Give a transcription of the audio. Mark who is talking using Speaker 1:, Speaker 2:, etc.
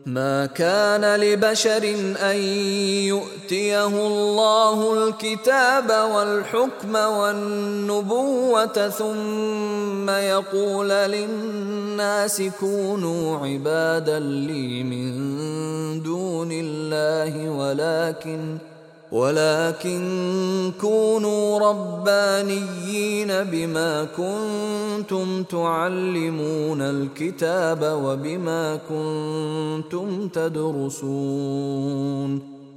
Speaker 1: ما كان لبشر أن يؤتيه الله الكتاب والحكم والنبوة ثم يقول للناس كونوا عبادا لي من دون الله ولكن كونوا ربانيين بما كنتم تعلمون الكتاب وبما كنتم تدرسون